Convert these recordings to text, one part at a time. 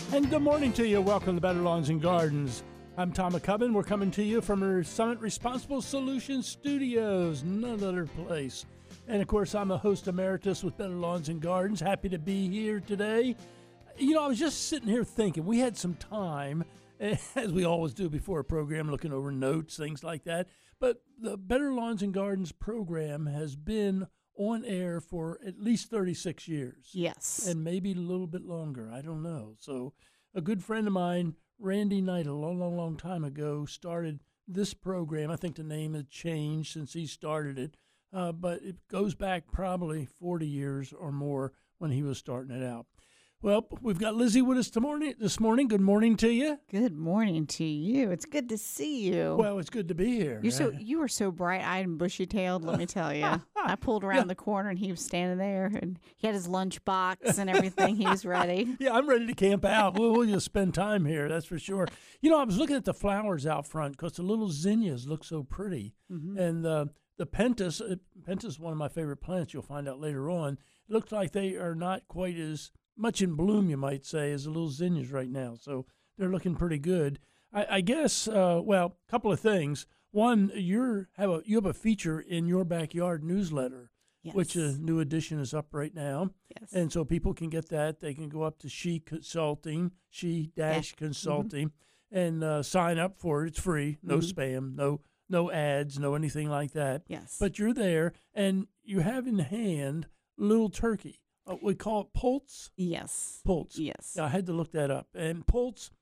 And good morning to you. Welcome to Better Lawns and Gardens. I'm Tom McCubbin. We're coming to you from our Summit Responsible Solutions Studios, none other place. And of course, I'm a host emeritus with Better Lawns and Gardens. Happy to be here today. You know, I was just sitting here thinking, we had some time, as we always do before a program, looking over notes, things like that. But the Better Lawns and Gardens program has been on air for at least 36 years. Yes. And maybe a little bit longer. I don't know. So a good friend of mine, Randy Knight, a long time ago, started this program. I think the name had changed since he started it. But it goes back probably 40 years or more when he was starting it out. Well, we've got Lizzie with us this morning. Good morning to you. Good morning to you. It's good to see you. Well, it's good to be here. You were so bright-eyed and bushy-tailed, let me tell you. I pulled around the corner, and he was standing there, and he had his lunch box and everything. He was ready. Yeah, I'm ready to camp out. We'll just spend time here, that's for sure. You know, I was looking at the flowers out front because the little zinnias look so pretty. Mm-hmm. And the pentas is one of my favorite plants, you'll find out later on. It looks like they are not quite as much in bloom, you might say, as the little zinnias right now. So they're looking pretty good. I guess, a couple of things. One, you have a feature in your backyard newsletter, yes, which a new edition is up right now. Yes. And so people can get that. They can go up to She-Consulting, She-Consulting, and sign up for it. It's free, no spam, no ads, no anything like that. Yes. But you're there, and you have in hand little turkey. We call it poults? Yes. Poults. Yes. I had to look that up. And poults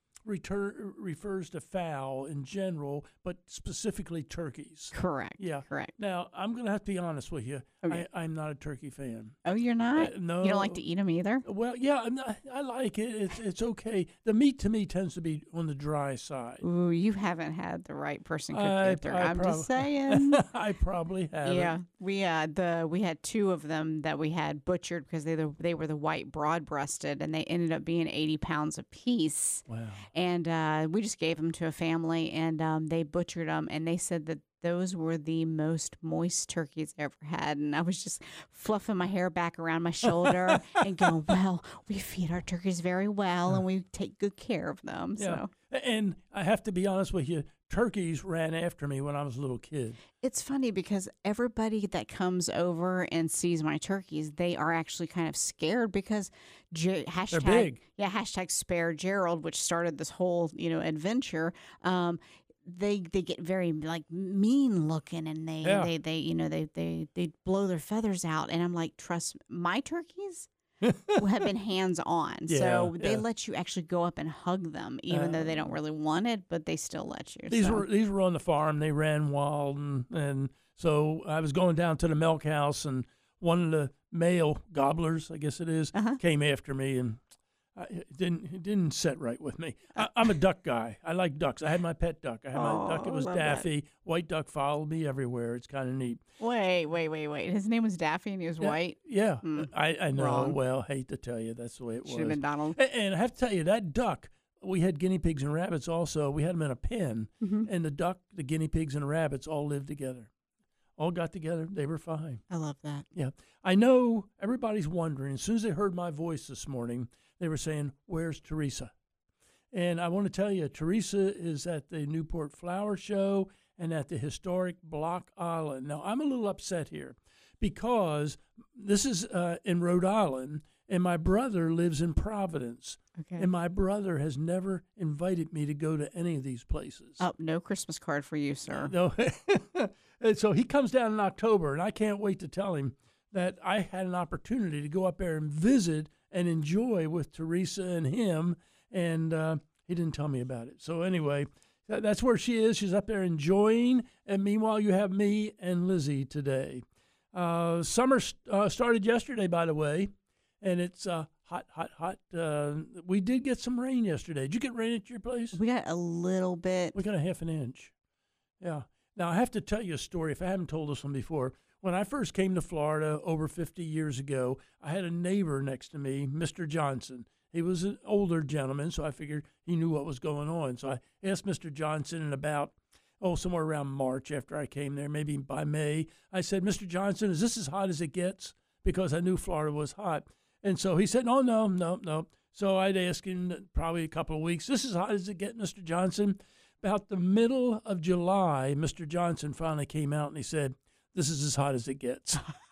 refers to fowl in general, but specifically turkeys. Correct. Yeah. Correct. Now, I'm going to have to be honest with you. Okay. I'm not a turkey fan. Oh, you're not? No. You don't like to eat them either? Well, yeah, I like it. It's okay. The meat to me tends to be on the dry side. Ooh, you haven't had the right person cook it. I'm just saying. I probably haven't. Yeah, we had two of them that we had butchered because they were the white broad-breasted, and they ended up being 80 pounds a piece. Wow. And we just gave them to a family, and they butchered them, and they said that those were the most moist turkeys I ever had. And I was just fluffing my hair back around my shoulder and going, well, we feed our turkeys very well, and we take good care of them. Yeah. So. And I have to be honest with you, turkeys ran after me when I was a little kid. It's funny because everybody that comes over and sees my turkeys, they are actually kind of scared because hashtag, they're big. Yeah, hashtag spare Gerald, which started this whole, adventure. They get very like mean looking, and they blow their feathers out, and I'm like, trust my turkeys have been hands on, so they let you actually go up and hug them, even though they don't really want it, but they still let you. These were on the farm. They ran wild, and so I was going down to the milk house, and one of the male gobblers, I guess it is, came after me, and it didn't set right with me. I'm a duck guy. I like ducks. I had my pet duck. I had my duck. It was Daffy. That. White duck followed me everywhere. It's kind of neat. Wait. His name was Daffy and he was white? Yeah. I know. Wrong. Well, hate to tell you, that's the way it was. Should have been Donald. And I have to tell you, that duck, we had guinea pigs and rabbits also. We had them in a pen. Mm-hmm. And the duck, the guinea pigs, and the rabbits all lived together. All got together. They were fine. I love that. Yeah. I know everybody's wondering. As soon as they heard my voice this morning, they were saying, where's Teresa? And I want to tell you, Teresa is at the Newport Flower Show and at the historic Block Island. Now, I'm a little upset here because this is in Rhode Island, and my brother lives in Providence. Okay. And my brother has never invited me to go to any of these places. Oh, no Christmas card for you, sir. No. And so he comes down in October, and I can't wait to tell him that I had an opportunity to go up there and visit and enjoy with Teresa and him, and he didn't tell me about it. So anyway, that's where she is. She's up there enjoying, and meanwhile you have me and Lizzie today. Summer started yesterday, by the way, and it's hot. We did get some rain yesterday. Did you get rain at your place? We got a little bit. We got a half an inch. Yeah. Now, I have to tell you a story, if I haven't told this one before. When I first came to Florida over 50 years ago, I had a neighbor next to me, Mr. Johnson. He was an older gentleman, so I figured he knew what was going on. So I asked Mr. Johnson in about, somewhere around March after I came there, maybe by May. I said, Mr. Johnson, is this as hot as it gets? Because I knew Florida was hot. And so he said, no. So I'd ask him probably a couple of weeks. This is hot as it get, Mr. Johnson. About the middle of July, Mr. Johnson finally came out and he said, this is as hot as it gets.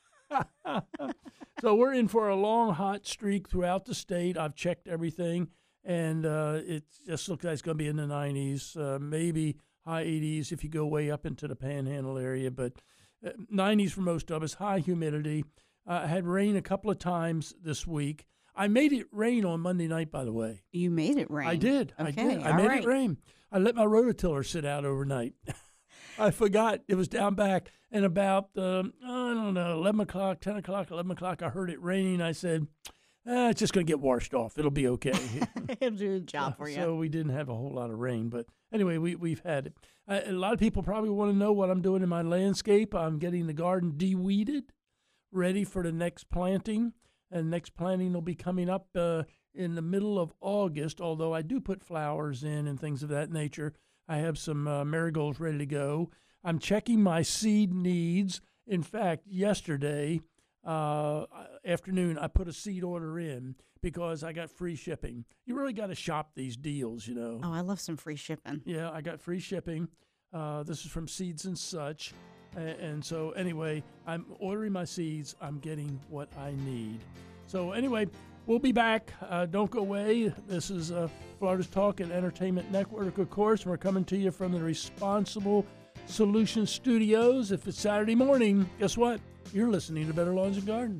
So we're in for a long hot streak throughout the state. I've checked everything, and it just looks like it's going to be in the 90s, maybe high 80s if you go way up into the Panhandle area, but 90s for most of us, high humidity. I had rain a couple of times this week. I made it rain on Monday night, by the way. You made it rain. I did. Okay, I made it rain. I let my rototiller sit out overnight. I forgot it was down back. And about, 11 o'clock, 10 o'clock, 11 o'clock, I heard it raining. I said, it's just going to get washed off. It'll be okay. It'll do the job for you. So we didn't have a whole lot of rain. But anyway, we've had it. A lot of people probably want to know what I'm doing in my landscape. I'm getting the garden de-weeded, ready for the next planting. And next planting will be coming up in the middle of August, although I do put flowers in and things of that nature. I have some marigolds ready to go. I'm checking my seed needs. In fact, yesterday afternoon, I put a seed order in because I got free shipping. You really got to shop these deals, you know. Oh, I love some free shipping. Yeah, I got free shipping. This is from Seeds and Such. And so anyway, I'm ordering my seeds. I'm getting what I need. So anyway, we'll be back. Don't go away. This is Florida's Talk and Entertainment Network, of course. We're coming to you from the Responsible Solutions Studios. If it's Saturday morning, guess what? You're listening to Better Lawns and Gardens.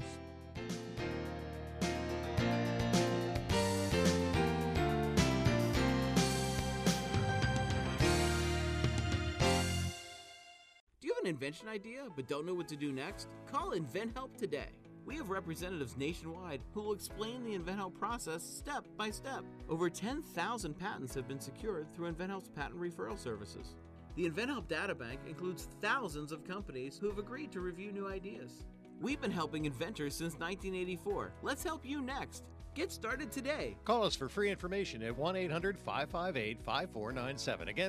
Invention idea but don't know what to do next? Call InventHelp today. We have representatives nationwide who will explain the InventHelp process step by step. Over 10,000 patents have been secured through InventHelp's patent referral services. The InventHelp databank includes thousands of companies who have agreed to review new ideas. We've been helping inventors since 1984. Let's help you next. Get started today. Call us for free information at 1-800-558-5497. Again,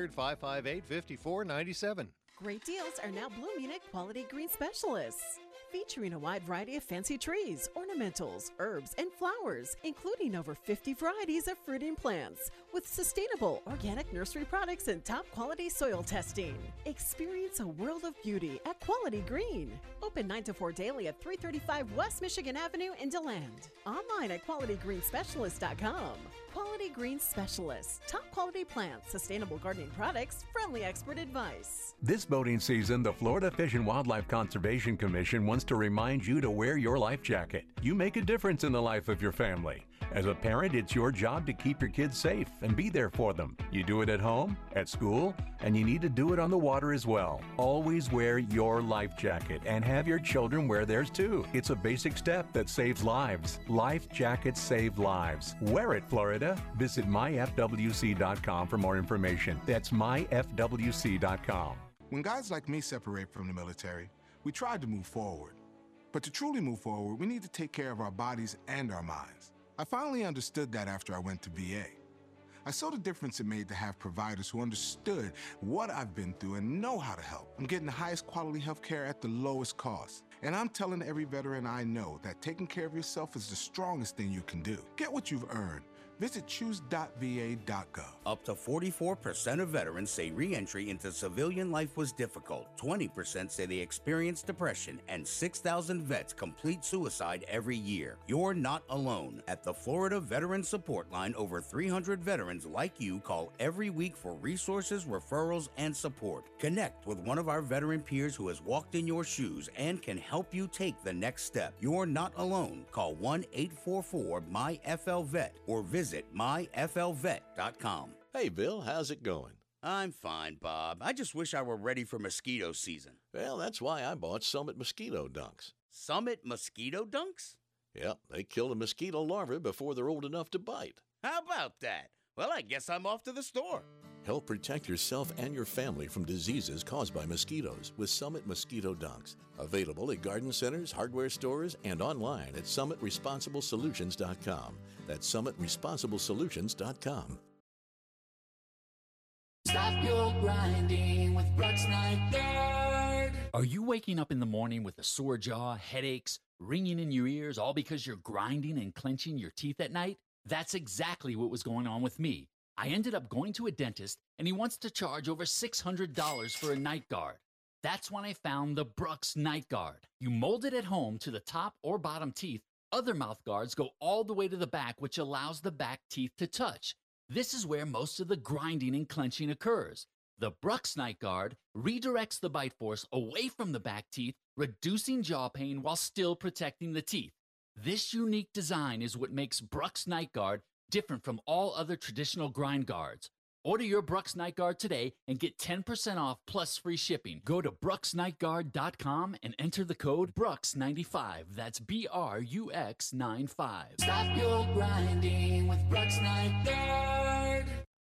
1-800-558-5497. Great deals are now blooming at Quality Green Specialists, featuring a wide variety of fancy trees, ornamentals, herbs, and flowers, including over 50 varieties of fruiting plants with sustainable organic nursery products and top quality soil testing. Experience a world of beauty at Quality Green. Open 9 to 4 daily at 335 West Michigan Avenue in DeLand. Online at QualityGreenSpecialist.com. Quality Green Specialists. Top quality plants, sustainable gardening products, friendly expert advice. This boating season, the Florida Fish and Wildlife Conservation Commission wants to remind you to wear your life jacket. You make a difference in the life of your family. As a parent, it's your job to keep your kids safe and be there for them. You do it at home, at school, and you need to do it on the water as well. Always wear your life jacket and have your children wear theirs too. It's a basic step that saves lives. Life jackets save lives. Wear it, Florida. Visit myfwc.com for more information. That's myfwc.com. When guys like me separate from the military, we tried to move forward. But to truly move forward, we need to take care of our bodies and our minds. I finally understood that after I went to VA. I saw the difference it made to have providers who understood what I've been through and know how to help. I'm getting the highest quality health care at the lowest cost. And I'm telling every veteran I know that taking care of yourself is the strongest thing you can do. Get what you've earned. Visit choose.va.gov. Up to 44% of veterans say re-entry into civilian life was difficult. 20% say they experienced depression, and 6,000 vets complete suicide every year. You're not alone. At the Florida Veteran Support Line, over 300 veterans like you call every week for resources, referrals, and support. Connect with one of our veteran peers who has walked in your shoes and can help you take the next step. You're not alone. Call 1-844-MY-FL-VET or visit myflvet.com. Hey, Bill, how's it going? I'm fine, Bob. I just wish I were ready for mosquito season. Well, that's why I bought Summit Mosquito Dunks. Summit Mosquito Dunks? Yep, they kill the mosquito larvae before they're old enough to bite. How about that? Well, I guess I'm off to the store. Help protect yourself and your family from diseases caused by mosquitoes with Summit Mosquito Dunks. Available at garden centers, hardware stores, and online at summitresponsibleSolutions.com. That's summitresponsibleSolutions.com. Stop your grinding with Brooks Night Guard. Are you waking up in the morning with a sore jaw, headaches, ringing in your ears, all because you're grinding and clenching your teeth at night? That's exactly what was going on with me. I ended up going to a dentist, and he wants to charge over $600 for a night guard. That's when I found the Brooks Night Guard. You mold it at home to the top or bottom teeth. Other mouth guards go all the way to the back, which allows the back teeth to touch. This is where most of the grinding and clenching occurs. The Brooks Night Guard redirects the bite force away from the back teeth, reducing jaw pain while still protecting the teeth. This unique design is what makes Brooks Night Guard different from all other traditional grind guards. Order your Brooks Night Guard today and get 10% off plus free shipping. Go to brooksnightguard.com and enter the code BRUX95. That's BRUX95. Stop your grinding with Brooks Night Guard.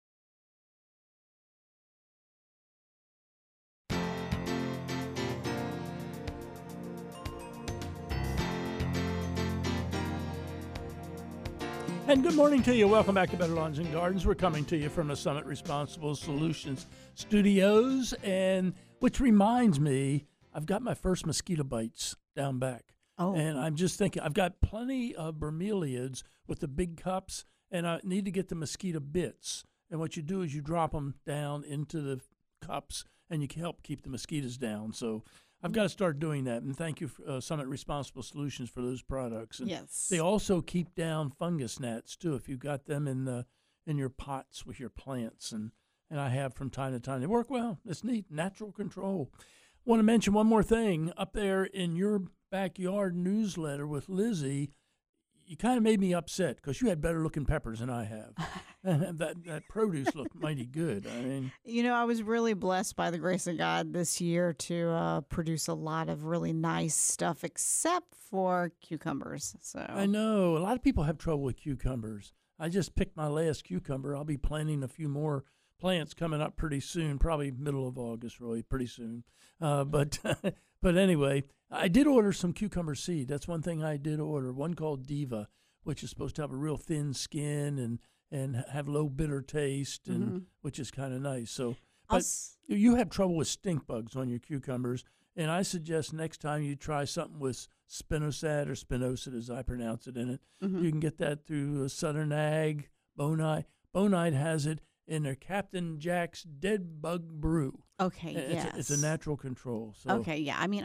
And good morning to you. Welcome back to Better Lawns and Gardens. We're coming to you from the Summit Responsible Solutions studios, and which reminds me, I've got my first mosquito bites down back. Oh. And I'm just thinking, I've got plenty of bromeliads with the big cups, and I need to get the mosquito bits. And what you do is you drop them down into the cups, and you can help keep the mosquitoes down. So I've got to start doing that, and thank you, Summit Responsible Solutions, for those products. And yes. They also keep down fungus gnats, too, if you've got them in your pots with your plants, and I have from time to time. They work well. It's neat. Natural control. Want to mention one more thing. Up there in your backyard newsletter with Lizzie, you kind of made me upset because you had better-looking peppers than I have. And that produce looked mighty good. I mean, I was really blessed by the grace of God this year to produce a lot of really nice stuff, except for cucumbers. So I know a lot of people have trouble with cucumbers. I just picked my last cucumber. I'll be planting a few more plants coming up pretty soon, probably middle of August, really, pretty soon. But anyway, I did order some cucumber seed. That's one thing I did order. One called Diva, which is supposed to have a real thin skin and have low bitter taste, and which is kind of nice. So, but you have trouble with stink bugs on your cucumbers, and I suggest next time you try something with spinosad or spinosad, as I pronounce it in it. You can get that through Southern Ag, Bonide. Bonide has it in their Captain Jack's Dead Bug Brew. Okay, yes. It's a natural control. So. Okay, yeah. I mean,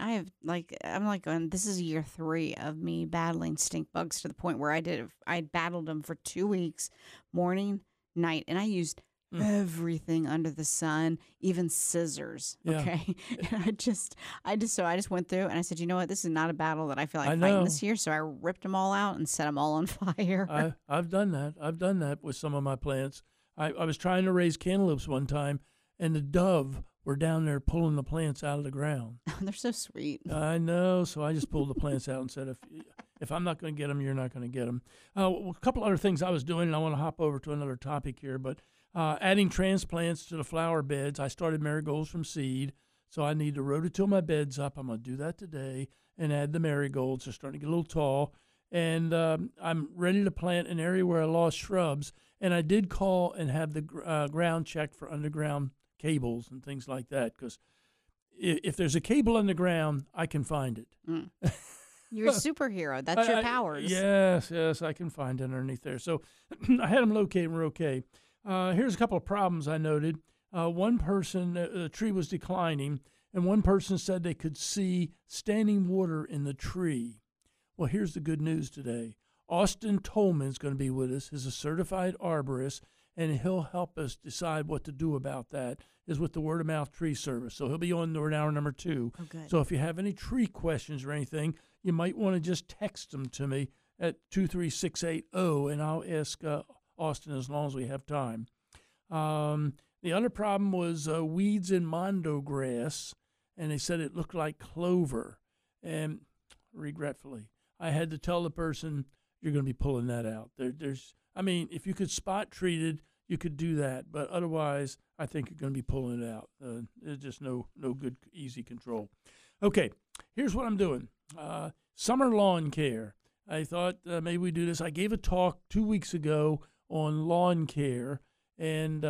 I'm going, this is year 3 of me battling stink bugs to the point where I battled them for 2 weeks, morning, night, and I used everything under the sun, even scissors. Okay. And I just went through and I said, you know what? This is not a battle that I feel like fighting this year. So I ripped them all out and set them all on fire. I've done that. I've done that with some of my plants. I was trying to raise cantaloupes one time, and the dove were down there pulling the plants out of the ground. They're so sweet. I know. So I just pulled the plants out and said, if I'm not going to get them, you're not going to get them. A couple other things I was doing, and I want to hop over to another topic here, but adding transplants to the flower beds. I started marigolds from seed, so I need to rototill my beds up. I'm going to do that today and add the marigolds. They're starting to get a little tall. And I'm ready to plant an area where I lost shrubs. And I did call and have the ground checked for underground cables and things like that, because if there's a cable underground, I can find it. You're a superhero. That's your powers. Yes, I can find it underneath there. So I had them located and we're okay. Here's a couple of problems I noted. One person, the tree was declining, and one person said they could see standing water in the tree. Well, here's the good news today. Austin Tolman's going to be with us. He's a certified arborist, and he'll help us decide what to do about that, is with the Word of Mouth Tree Service. So he'll be on hour number 2. Okay. So if you have any tree questions or anything, you might want to just text them to me at 23680, and I'll ask Austin as long as we have time. The other problem was weeds in mondo grass, and they said it looked like clover. And regretfully, I had to tell the person, you're going to be pulling that out. If you could spot treat it, you could do that. But otherwise, I think you're going to be pulling it out. There's just no good, easy control. Okay, here's what I'm doing. Summer lawn care. I thought maybe we do this. I gave a talk 2 weeks ago on lawn care, and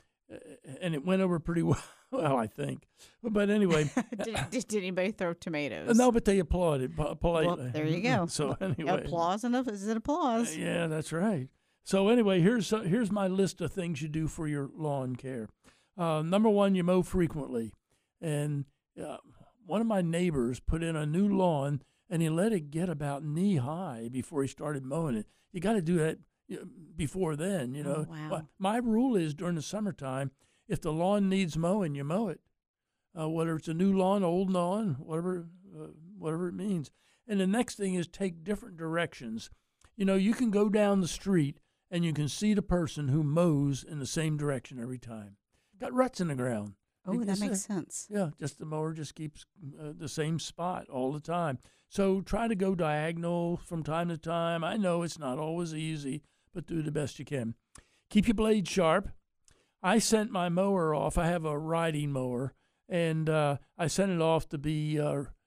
it went over pretty well. Well, I think. But anyway. Did anybody throw tomatoes? No, but they applauded politely. Well, there you go. So anyway. Applause enough? Is it applause? Yeah, that's right. So anyway, here's my list of things you do for your lawn care. Number one, you mow frequently. And one of my neighbors put in a new lawn, and he let it get about knee high before he started mowing it. You got to do that before then, you know. Oh, wow. My rule is during the summertime, if the lawn needs mowing, you mow it. Whether it's a new lawn, old lawn, whatever it means. And the next thing is take different directions. You know, you can go down the street and you can see the person who mows in the same direction every time. Got ruts in the ground. Oh, that makes sense. Yeah, just the mower just keeps the same spot all the time. So try to go diagonal from time to time. I know it's not always easy, but do the best you can. Keep your blade sharp. I sent my mower off. I have a riding mower, and I sent it off to be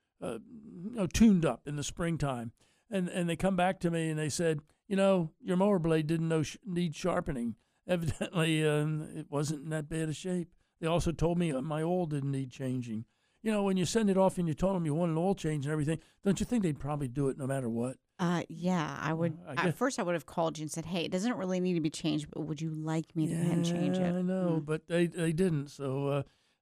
tuned up in the springtime. And they come back to me and they said, you know, your mower blade didn't need sharpening. Evidently, it wasn't in that bad a shape. They also told me my oil didn't need changing. You know, when you send it off and you told them you want an oil change and everything, don't you think they'd probably do it no matter what? Yeah, I would. At first, I would have called you and said, hey, it doesn't really need to be changed, but would you like me to go ahead and change it? I know, but they didn't. So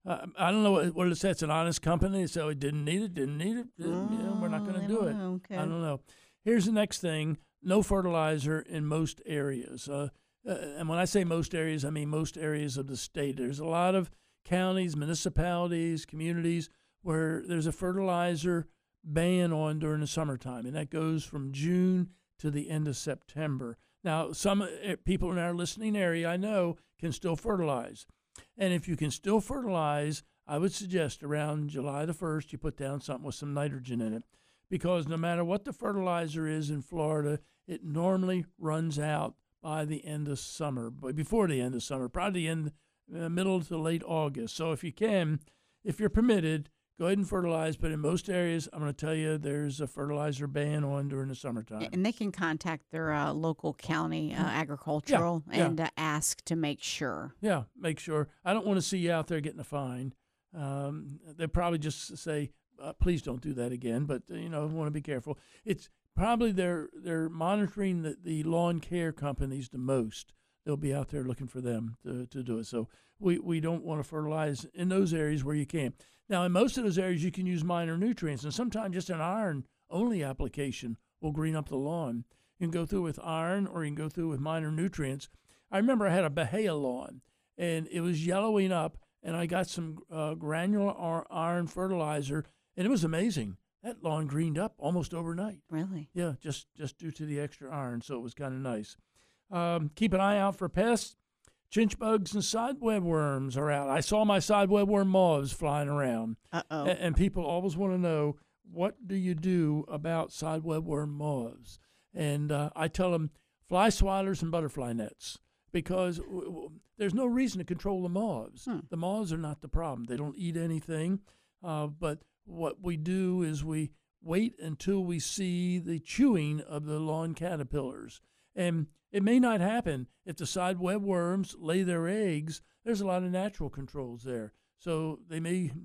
I don't know what it says. It's an honest company, so it didn't need it. We're not going to do it. Okay. I don't know. Here's the next thing. No fertilizer in most areas. And when I say most areas, I mean most areas of the state. There's a lot of counties, municipalities, communities where there's a fertilizer ban on during the summertime, and that goes from June to the end of September. Now, some people in our listening area, I know, can still fertilize. And if you can still fertilize, I would suggest around July the 1st, you put down something with some nitrogen in it. Because no matter what the fertilizer is in Florida, it normally runs out by the end of summer, before the end of summer, probably middle to late August. So if you're permitted, go ahead and fertilize. But in most areas, I'm going to tell you, there's a fertilizer ban on during the summertime. And they can contact their local county agricultural and ask to make sure. Yeah, make sure. I don't want to see you out there getting a fine. They'll probably just say, please don't do that again. But, I want to be careful. It's probably they're monitoring the lawn care companies the most. They'll be out there looking for them to do it. So we don't want to fertilize in those areas where you can. Now, in most of those areas, you can use minor nutrients, and sometimes just an iron-only application will green up the lawn. You can go through with iron, or you can go through with minor nutrients. I remember I had a Bahia lawn, and it was yellowing up, and I got some granular iron fertilizer, and it was amazing. That lawn greened up almost overnight. Really? Yeah, just due to the extra iron, so it was kind of nice. Keep an eye out for pests. Chinch bugs and sideweb worms are out. I saw my sideweb worm moths flying around. Uh-oh. And people always want to know, what do you do about sideweb worm moths? And I tell them, fly swatters and butterfly nets, because there's no reason to control the moths. The moths are not the problem. They don't eat anything. But what we do is we wait until we see the chewing of the lawn caterpillars. And it may not happen if the sideweb worms lay their eggs. There's a lot of natural controls there. So the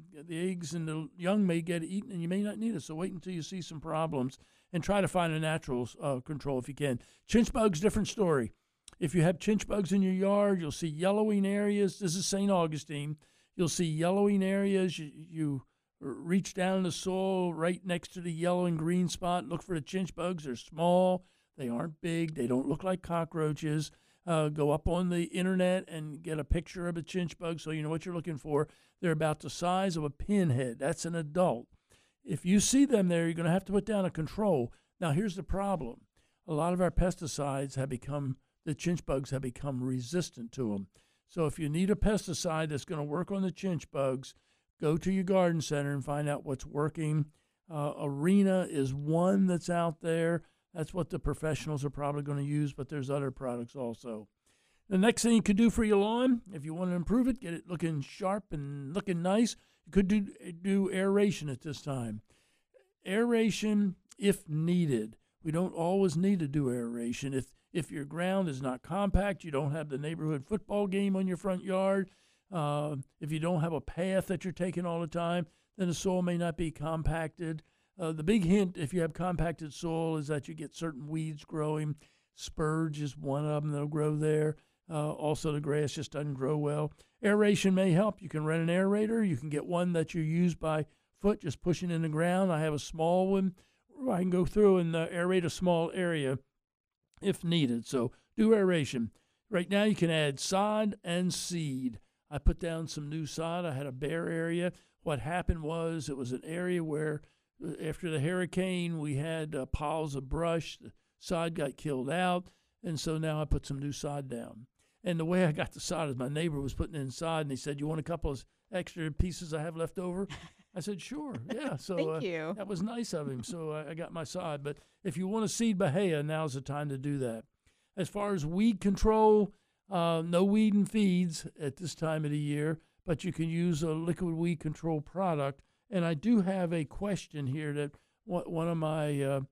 eggs and the young may get eaten, and you may not need it. So wait until you see some problems and try to find a natural control if you can. Chinch bugs, different story. If you have chinch bugs in your yard, you'll see yellowing areas. This is St. Augustine. You'll see yellowing areas. You reach down in the soil right next to the yellow and green spot. Look for the chinch bugs. They're small. They aren't big. They don't look like cockroaches. Go up on the internet and get a picture of a chinch bug so you know what you're looking for. They're about the size of a pinhead. That's an adult. If you see them there, you're going to have to put down a control. Now, here's the problem. A lot of our pesticides the chinch bugs have become resistant to them. So if you need a pesticide that's going to work on the chinch bugs, go to your garden center and find out what's working. Arena is one that's out there. That's what the professionals are probably going to use, but there's other products also. The next thing you could do for your lawn, if you want to improve it, get it looking sharp and looking nice, you could do aeration at this time. Aeration, if needed. We don't always need to do aeration. If your ground is not compact, you don't have the neighborhood football game on your front yard, if you don't have a path that you're taking all the time, then the soil may not be compacted. The big hint, if you have compacted soil, is that you get certain weeds growing. Spurge is one of them that'll grow there. Also, the grass just doesn't grow well. Aeration may help. You can rent an aerator. You can get one that you use by foot, just pushing in the ground. I have a small one where I can go through and aerate a small area if needed. So do aeration. Right now you can add sod and seed. I put down some new sod. I had a bare area. What happened was it was an area where after the hurricane we had piles of brush. The sod got killed out, and so now I put some new sod down. And the way I got the sod is my neighbor was putting in sod, and he said, "You want a couple of extra pieces I have left over?" I said, "Sure, yeah." So Thank you. That was nice of him. So I got my sod. But if you want to seed Bahia, now's the time to do that. As far as weed control, no weed and feeds at this time of the year, but you can use a liquid weed control product. And I do have a question here that one of my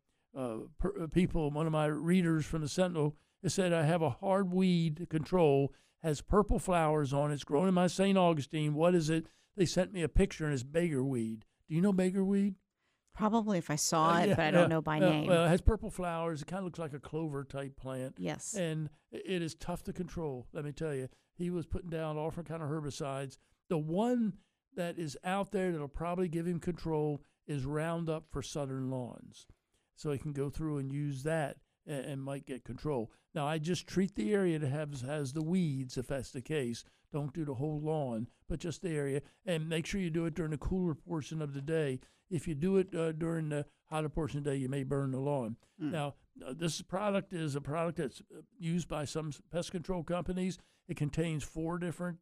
people, one of my readers from the Sentinel, has said, I have a hard weed control, has purple flowers on it. It's grown in my St. Augustine. What is it? They sent me a picture, and it's beggarweed. Do you know beggarweed? Probably if I saw it, but I don't know by name. Well, it has purple flowers. It kind of looks like a clover-type plant. Yes. And it is tough to control, let me tell you. He was putting down all different kind of herbicides. The one that is out there that'll probably give him control is Roundup for southern lawns. So he can go through and use that and might get control. Now, I just treat the area that has the weeds, if that's the case. Don't do the whole lawn, but just the area. And make sure you do it during the cooler portion of the day. If you do it during the hotter portion of the day, you may burn the lawn. Now, this product is a product that's used by some pest control companies. It contains 4 different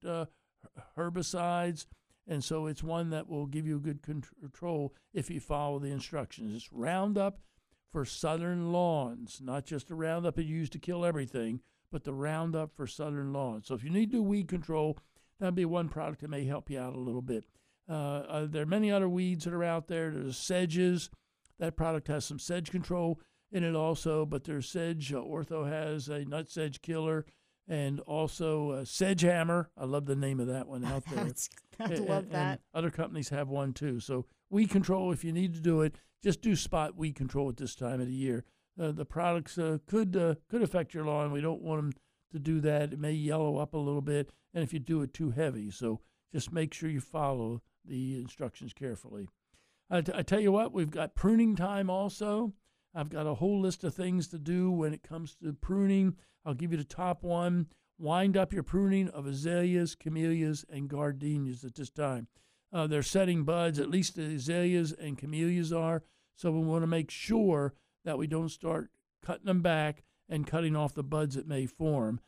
herbicides, and so it's one that will give you good control if you follow the instructions. It's Roundup for southern lawns, not just the Roundup you use to kill everything, but the Roundup for southern lawns. So if you need to do weed control, that'd be one product that may help you out a little bit. There are many other weeds that are out there. There's sedges. That product has some sedge control in it also, but there's sedge. Ortho has a nut sedge killer, and also Sedge Hammer. I love the name of that one out there. I love that. And other companies have one too. So weed control, if you need to do it, just do spot weed control at this time of the year. The products could affect your lawn. We don't want them to do that. It may yellow up a little bit, and if you do it too heavy. So just make sure you follow the instructions carefully. I tell you what, we've got pruning time also. I've got a whole list of things to do when it comes to pruning. I'll give you the top one. Wind up your pruning of azaleas, camellias, and gardenias at this time. They're setting buds, at least the azaleas and camellias are, so we want to make sure that we don't start cutting them back and cutting off the buds that may form.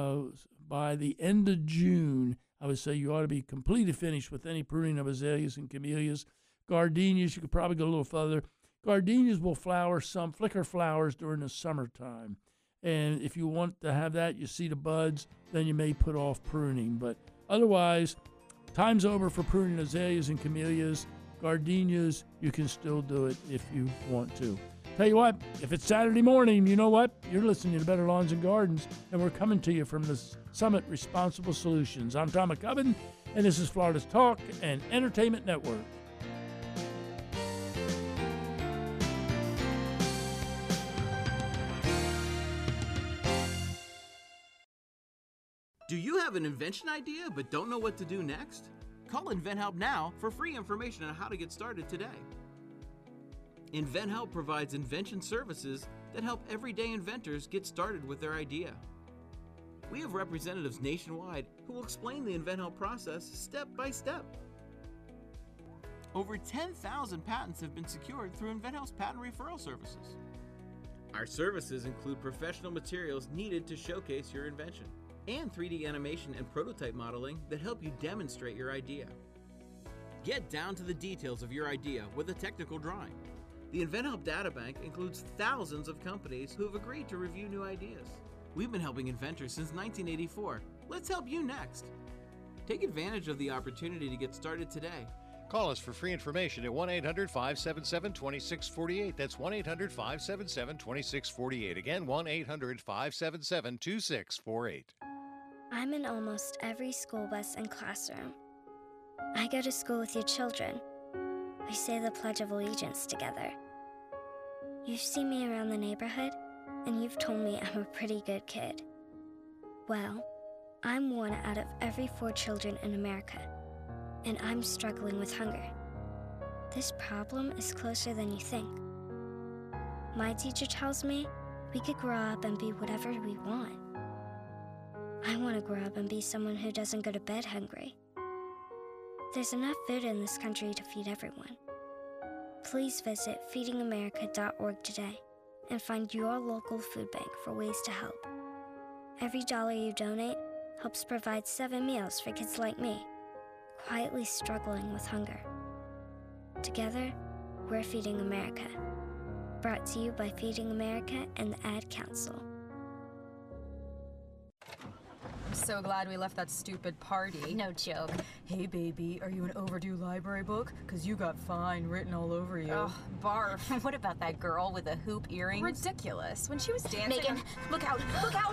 By the end of June, I would say you ought to be completely finished with any pruning of azaleas and camellias. Gardenias, you could probably go a little further. Gardenias will flower some, flicker flowers during the summertime. And if you want to have that, you see the buds, then you may put off pruning. But otherwise, time's over for pruning azaleas and camellias. Gardenias, you can still do it if you want to. Tell you what, if it's Saturday morning, you know what? You're listening to Better Lawns and Gardens, and we're coming to you from the Summit Responsible Solutions. I'm Tom McCubbin, and this is Florida's Talk and Entertainment Network. Do you have an invention idea but don't know what to do next? Call InventHelp now for free information on how to get started today. InventHelp provides invention services that help everyday inventors get started with their idea. We have representatives nationwide who will explain the InventHelp process step by step. Over 10,000 patents have been secured through InventHelp's patent referral services. Our services include professional materials needed to showcase your invention, and 3D animation and prototype modeling that help you demonstrate your idea. Get down to the details of your idea with a technical drawing. The InventHelp Databank includes thousands of companies who have agreed to review new ideas. We've been helping inventors since 1984. Let's help you next. Take advantage of the opportunity to get started today. Call us for free information at 1-800-577-2648. That's 1-800-577-2648. Again, 1-800-577-2648. I'm in almost every school bus and classroom. I go to school with your children. We say the Pledge of Allegiance together. You see me around the neighborhood, and you've told me I'm a pretty good kid. Well, I'm one out of every 4 children in America, and I'm struggling with hunger. This problem is closer than you think. My teacher tells me we could grow up and be whatever we want. I want to grow up and be someone who doesn't go to bed hungry. There's enough food in this country to feed everyone. Please visit feedingamerica.org today and find your local food bank for ways to help. Every dollar you donate helps provide 7 meals for kids like me, quietly struggling with hunger. Together, we're Feeding America. Brought to you by Feeding America and the Ad Council. I'm so glad we left that stupid party. No joke. Hey, baby, are you an overdue library book? Because you got fine written all over you. Ugh, barf. What about that girl with the hoop earrings? Ridiculous. When she was dancing... Megan, look out! Look out!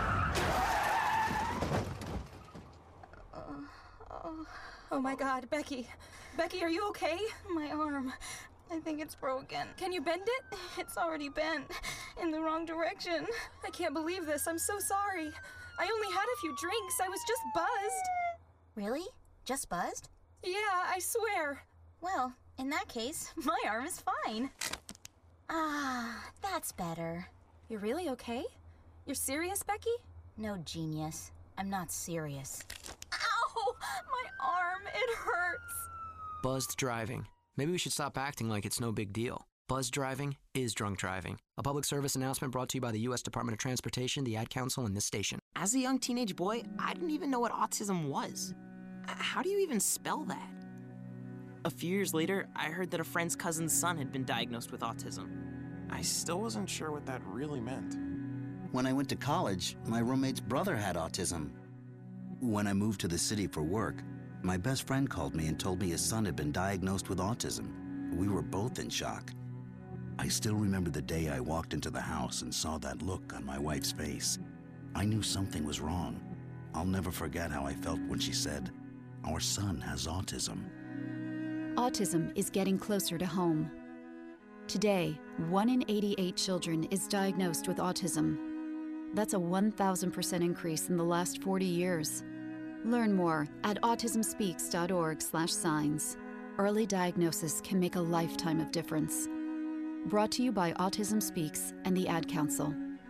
Oh my God, Becky. Becky, are you okay? My arm. I think it's broken. Can you bend it? It's already bent in the wrong direction. I can't believe this. I'm so sorry. I only had a few drinks. I was just buzzed. Really? Just buzzed? Yeah, I swear. Well, in that case, my arm is fine. Ah, that's better. You're really okay? You're serious, Becky? No, genius. I'm not serious. Ow! My arm, it hurts. Buzzed driving. Maybe we should stop acting like it's no big deal. Buzzed driving is drunk driving. A public service announcement brought to you by the U.S. Department of Transportation, the Ad Council, and this station. As a young teenage boy, I didn't even know what autism was. How do you even spell that? A few years later, I heard that a friend's cousin's son had been diagnosed with autism. I still wasn't sure what that really meant. When I went to college, my roommate's brother had autism. When I moved to the city for work, my best friend called me and told me his son had been diagnosed with autism. We were both in shock. I still remember the day I walked into the house and saw that look on my wife's face. I knew something was wrong. I'll never forget how I felt when she said, "Our son has autism." Autism is getting closer to home. Today, 1 in 88 children is diagnosed with autism. That's a 1,000% increase in the last 40 years. Learn more at autismspeaks.org/signs. Early diagnosis can make a lifetime of difference. Brought to you by Autism Speaks and the Ad Council.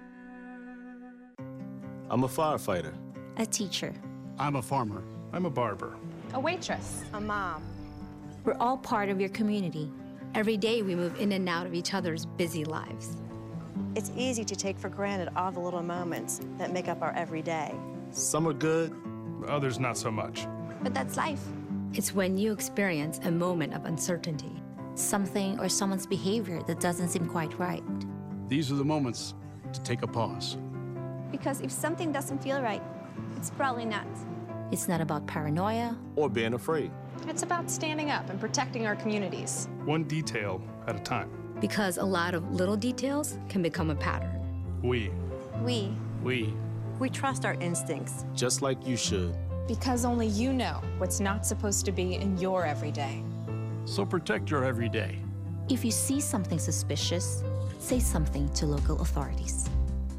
I'm a firefighter. A teacher. I'm a farmer. I'm a barber. A waitress. A mom. We're all part of your community. Every day we move in and out of each other's busy lives. It's easy to take for granted all the little moments that make up our everyday. Some are good, others not so much. But that's life. It's when you experience a moment of uncertainty. Something or someone's behavior that doesn't seem quite right. These are the moments to take a pause. Because if something doesn't feel right, it's probably not. It's not about paranoia or being afraid. It's about standing up and protecting our communities. One detail at a time. Because a lot of little details can become a pattern. We trust our instincts. Just like you should. Because only you know what's not supposed to be in your everyday. So protect your everyday. If you see something suspicious, say something to local authorities.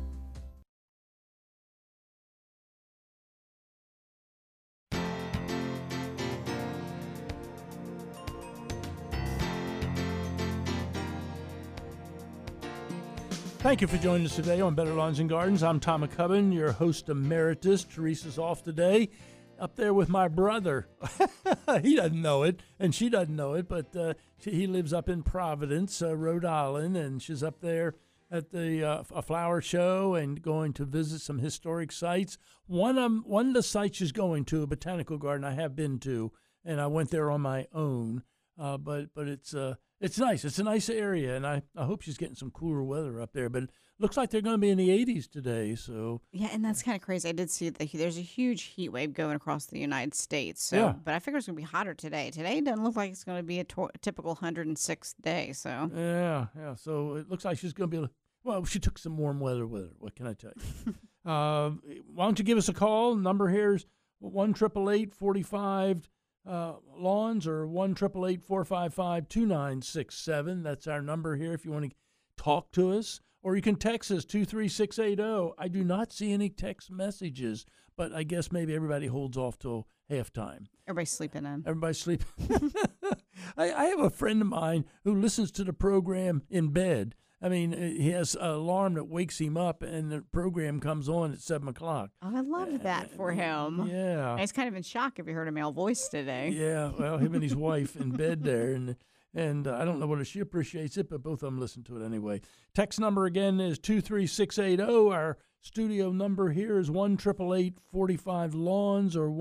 Thank you for joining us today on Better Lawns and Gardens. I'm Tom McCubbin, your host emeritus. Teresa's off today, up there with my brother. He doesn't know it, and she doesn't know it, but he lives up in Providence, Rhode Island, and she's up there at the a flower show and going to visit some historic sites. One of the sites she's going to, a botanical garden I have been to, and I went there on my own. But it's nice. It's a nice area, and I hope she's getting some cooler weather up there. But it looks like they're going to be in the 80s today. So yeah, and that's kind of crazy. I did see that there's a huge heat wave going across the United States. So, yeah. But I figure it's going to be hotter today. Today doesn't look like it's going to be a typical 106 day. So yeah. So it looks like she's going to be. Well, she took some warm weather with her. What can I tell you? Why don't you give us a call? Number here is 1-888-45 lawns or 1-888-455-2967. That's our number here if you want to talk to us, or you can text us 23680. I do not see any text messages, but I guess maybe everybody holds off till halftime. Everybody's sleeping in. Everybody's sleeping. I have a friend of mine who listens to the program in bed. I mean, he has an alarm that wakes him up, and the program comes on at 7 o'clock. Oh, I love that for him. Yeah. I was kind of in shock if you heard a male voice today. Yeah, well, him and his wife in bed there, and I don't know whether she appreciates it, but both of them listen to it anyway. Text number again is 23680. Our studio number here is 1-888-45-LAWNS or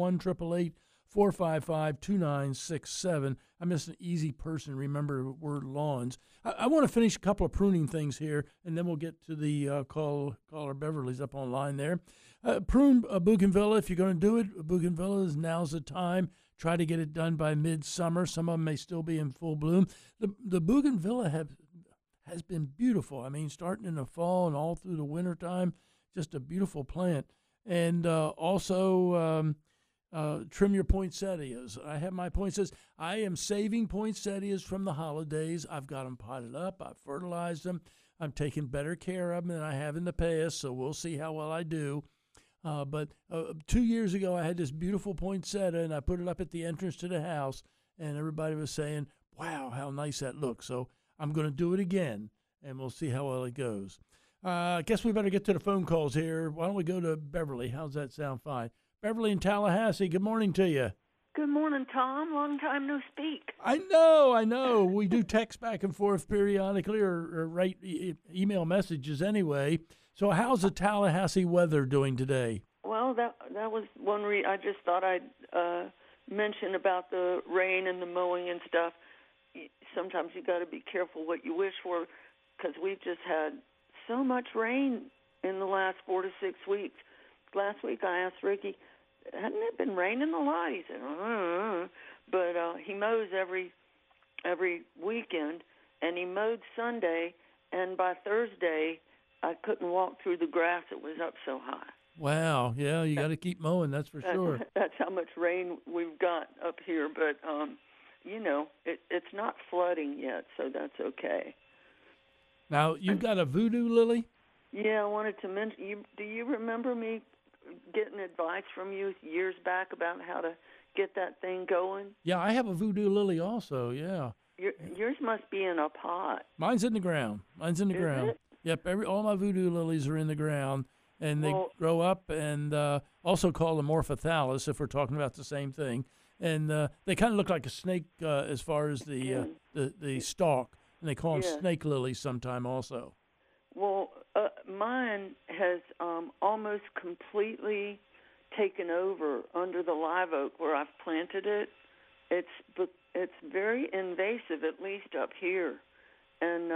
1-888-455-2967. I'm just an easy person to remember the word lawns. I want to finish a couple of pruning things here, and then we'll get to the caller Beverly's up online there. Prune bougainvillea, if you're going to do it. Bougainvillea, now's the time. Try to get it done by midsummer. Some of them may still be in full bloom. The bougainvillea has been beautiful. I mean, starting in the fall and all through the wintertime, just a beautiful plant. And also trim your poinsettias. I have my poinsettias. I am saving poinsettias from the holidays. I've got them potted up. I've fertilized them. I'm taking better care of them than I have in the past, so we'll see how well I do. But 2 years ago, I had this beautiful poinsettia, and I put it up at the entrance to the house, and everybody was saying, wow, how nice that looks. So I'm going to do it again, and we'll see how well it goes. I guess we better get to the phone calls here. Why don't we go to Beverly? How's that sound? Fine. Beverly in Tallahassee, good morning to you. Good morning, Tom. Long time no speak. I know. We do text back and forth periodically or write email messages anyway. So how's the Tallahassee weather doing today? Well, that was one reason I just thought I'd mention about the rain and the mowing and stuff. Sometimes you got to be careful what you wish for, because we've just had so much rain in the last 4 to 6 weeks. Last week I asked Ricky, hadn't it been raining a lot? He said, but he mows every weekend, and he mowed Sunday, and by Thursday I couldn't walk through the grass. It was up so high. Wow, yeah, you got to keep mowing, that's for sure. That's how much rain we've got up here, but, it's not flooding yet, so that's okay. Now, you've got a voodoo lily? Yeah, I wanted to mention, do you remember me getting advice from you years back about how to get that thing going? Yeah, I have a voodoo lily also, yeah. Yours must be in a pot. Mine's in the ground. Is it? Yep, all my voodoo lilies are in the ground, and they grow up, and also called Amorphothallus, if we're talking about the same thing. And they kind of look like a snake as far as the stalk, and they call them snake lilies sometime also. Well, mine has almost completely taken over under the live oak where I've planted it. It's very invasive, at least up here. And,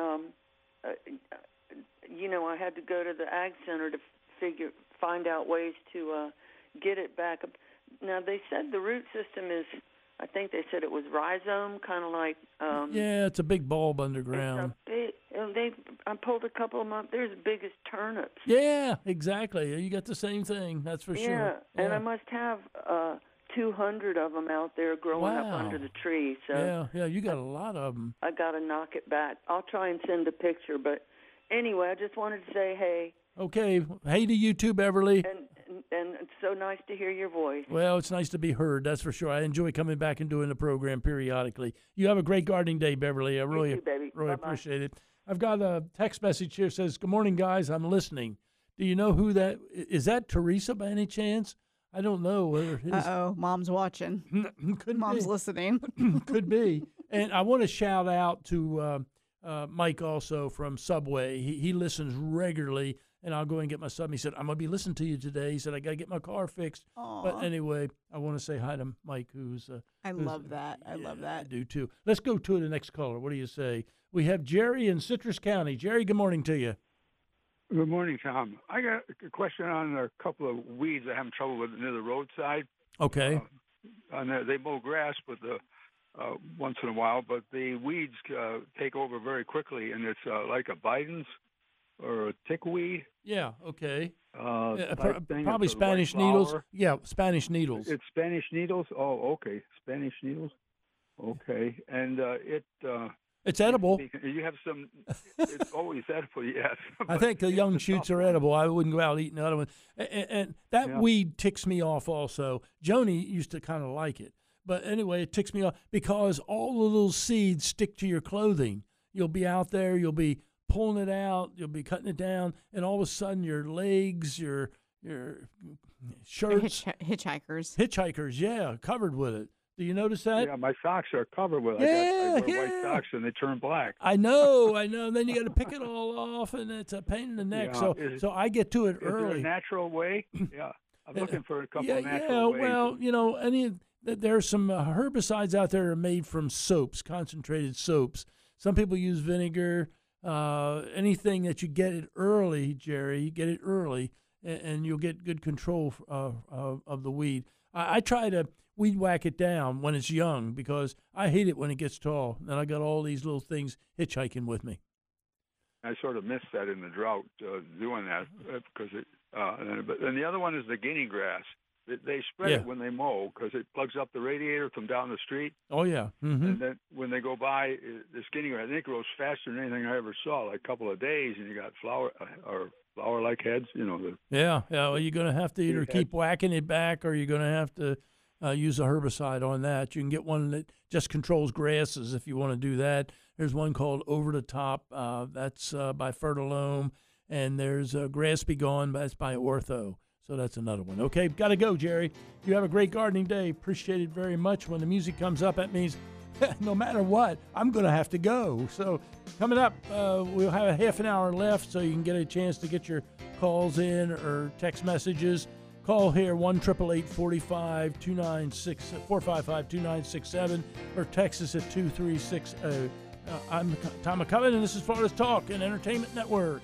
I had to go to the Ag Center to find out ways to get it back up. Now, they said the root system is, I think they said it was rhizome, kind of like... yeah, it's a big bulb underground. I pulled a couple of them up. They're as big as turnips. Yeah, exactly. You got the same thing, that's for sure. Yeah, and I must have 200 of them out there growing up under the tree. So yeah, you got a lot of them. I got to knock it back. I'll try and send a picture, but anyway, I just wanted to say hey. Okay. Hey to you too, Beverly. And it's so nice to hear your voice. Well, it's nice to be heard, that's for sure. I enjoy coming back and doing the program periodically. You have a great gardening day, Beverly. I really appreciate it. I've got a text message here that says, good morning, guys. I'm listening. Do you know who that is? That Teresa by any chance? I don't know whether it is. Uh-oh, Mom's watching. Mom's listening. Could be. And I want to shout out to Mike also from Subway. He listens regularly, and I'll go and get my sub. He said, I'm going to be listening to you today. He said, I got to get my car fixed. Aww. But anyway, I want to say hi to Mike, who's... I love that. I love that. I do, too. Let's go to the next caller. What do you say? We have Jerry in Citrus County. Jerry, good morning to you. Good morning, Tom. I got a question on a couple of weeds I'm having trouble with near the roadside. Okay. They mow grass, but once in a while, but the weeds take over very quickly, and it's like a Biden's or a tickweed. Yeah. Okay. Probably probably Spanish needles. Yeah, Spanish needles. It's Spanish needles. Oh, okay. Spanish needles. Okay, and It's edible. You have some. It's always edible, yes. I think the young shoots are edible. I wouldn't go out eating the other one. And that weed ticks me off also. Joni used to kind of like it. But anyway, it ticks me off because all the little seeds stick to your clothing. You'll be out there, you'll be pulling it out, you'll be cutting it down, and all of a sudden your legs, your shirts. Hitchhikers, yeah, covered with it. Do you notice that? Yeah, my socks are covered with it. I wear white socks and they turn black. I know. And then you got to pick it all off, and it's a pain in the neck. Yeah. So I get to it Is early. there a natural way? Yeah, I'm looking for a couple of natural ways. Well, there's some herbicides out there that are made from soaps, concentrated soaps. Some people use vinegar. Anything that you get it early, Jerry, get it early, and you'll get good control of the weed. I try to weed whack it down when it's young because I hate it when it gets tall. And I got all these little things hitchhiking with me. I sort of missed that in the drought, doing that because it. And the other one is the guinea grass. They spread it when they mow because it plugs up the radiator from down the street. Oh, yeah. Mm-hmm. And then when they go by, this guinea grass, I think it grows faster than anything I ever saw, like a couple of days, and you got flower-like heads, Yeah, well, you're going to have to either keep whacking it back or you're going to have to use a herbicide on that. You can get one that just controls grasses if you want to do that. There's one called Over the Top. That's by Fertilome. And there's Grass Be Gone. That's by Ortho. So that's another one. Okay, got to go, Jerry. You have a great gardening day. Appreciate it very much. When the music comes up, that means no matter what, I'm going to have to go. So coming up, we'll have a half an hour left so you can get a chance to get your calls in or text messages. Call here, 1-888-455-2967 or text us at 2360. I'm Tom McCubbin, and this is Florida's Talk and Entertainment Network.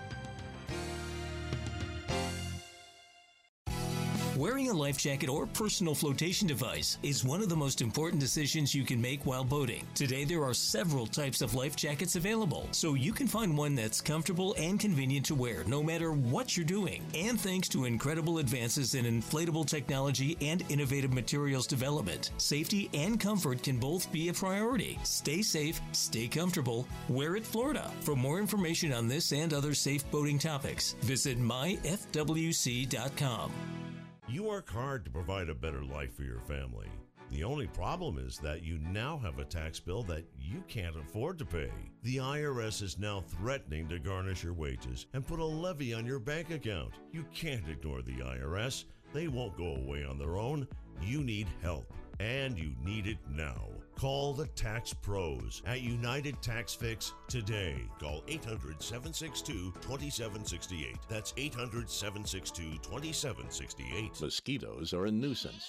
Wearing a life jacket or personal flotation device is one of the most important decisions you can make while boating. Today, there are several types of life jackets available, so you can find one that's comfortable and convenient to wear no matter what you're doing. And thanks to incredible advances in inflatable technology and innovative materials development, safety and comfort can both be a priority. Stay safe, stay comfortable, wear it Florida. For more information on this and other safe boating topics, visit myfwc.com. You work hard to provide a better life for your family. The only problem is that you now have a tax bill that you can't afford to pay. The IRS is now threatening to garnish your wages and put a levy on your bank account. You can't ignore the IRS. They won't go away on their own. You need help, and you need it now. Call the Tax Pros at United Tax Fix today. Call 800-762-2768. That's 800-762-2768. Mosquitoes are a nuisance.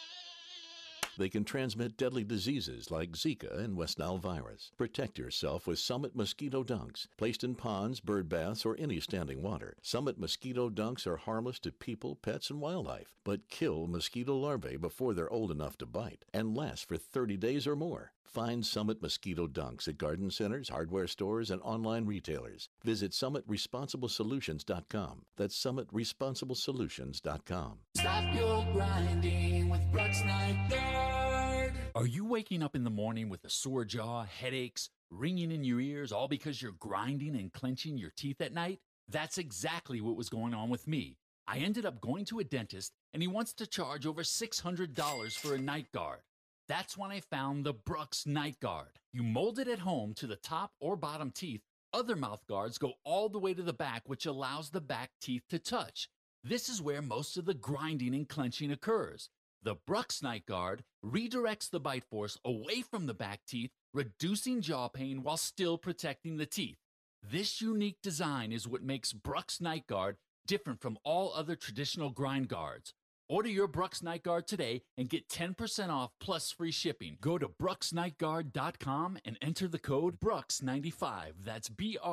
They can transmit deadly diseases like Zika and West Nile virus. Protect yourself with Summit Mosquito Dunks. Placed in ponds, bird baths, or any standing water, Summit Mosquito Dunks are harmless to people, pets, and wildlife, but kill mosquito larvae before they're old enough to bite and last for 30 days or more. Find Summit Mosquito Dunks at garden centers, hardware stores, and online retailers. Visit SummitResponsibleSolutions.com. That's SummitResponsibleSolutions.com. Stop your grinding with Brooks Night Guard. Are you waking up in the morning with a sore jaw, headaches, ringing in your ears, all because you're grinding and clenching your teeth at night? That's exactly what was going on with me. I ended up going to a dentist, and he wants to charge over $600 for a night guard. That's when I found the Brooks Night Guard. You mold it at home to the top or bottom teeth. Other mouth guards go all the way to the back, which allows the back teeth to touch. This is where most of the grinding and clenching occurs. The Brooks Night Guard redirects the bite force away from the back teeth, reducing jaw pain while still protecting the teeth. This unique design is what makes Brooks Night Guard different from all other traditional grind guards. Order your Brooks Night Guard today and get 10% off plus free shipping. Go to brooksnightguard.com and enter the code Brooks95. That's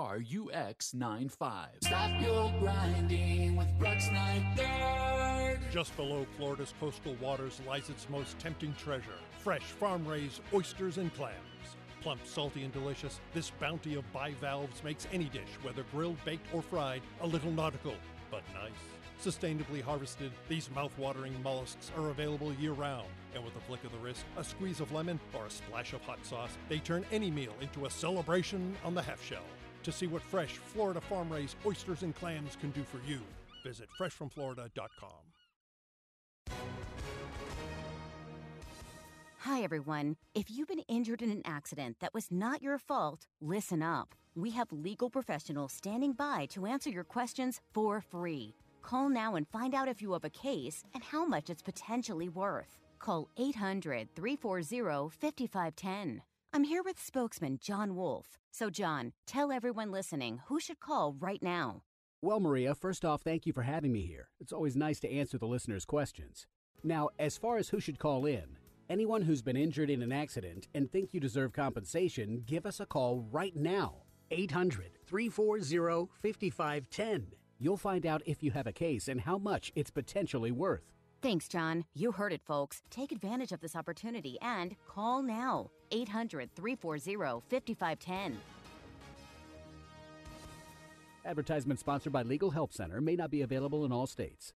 BRUX95. Stop your grinding with Brooks Night Guard. Just below Florida's coastal waters lies its most tempting treasure, fresh farm-raised oysters and clams. Plump, salty, and delicious, this bounty of bivalves makes any dish, whether grilled, baked, or fried, a little nautical, but nice. Sustainably harvested, these mouth-watering mollusks are available year-round. And with a flick of the wrist, a squeeze of lemon, or a splash of hot sauce, they turn any meal into a celebration on the half shell. To see what fresh Florida farm-raised oysters and clams can do for you, visit freshfromflorida.com. Hi, everyone. If you've been injured in an accident that was not your fault, listen up. We have legal professionals standing by to answer your questions for free. Call now and find out if you have a case and how much it's potentially worth. Call 800-340-5510. I'm here with spokesman John Wolf. So, John, tell everyone listening who should call right now. Well, Maria, first off, thank you for having me here. It's always nice to answer the listeners' questions. Now, as far as who should call in, anyone who's been injured in an accident and think you deserve compensation, give us a call right now. 800-340-5510. You'll find out if you have a case and how much it's potentially worth. Thanks, John. You heard it, folks. Take advantage of this opportunity and call now. 800-340-5510. Advertisement sponsored by Legal Help Center, may not be available in all states.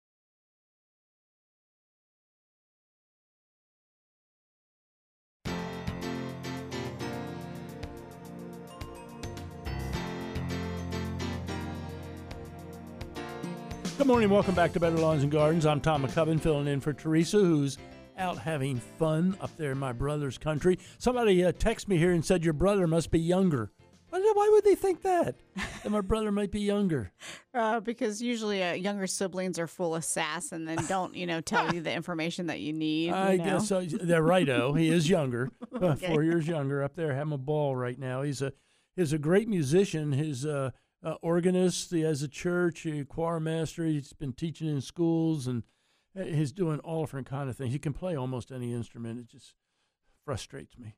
Good morning. Welcome back to Better Lawns and Gardens. I'm Tom McCubbin, filling in for Teresa, who's out having fun up there in my brother's country. Somebody texted me here and said your brother must be younger. Why would they think that? That my brother might be younger? Because usually younger siblings are full of sass and then don't, tell you the information that you need. I guess so. They're righto. He is younger, 4 years younger, up there having a ball right now. He's a great musician. His organist. He has a church, a choir master. He's been teaching in schools, and he's doing all different kind of things. He can play almost any instrument. It just frustrates me.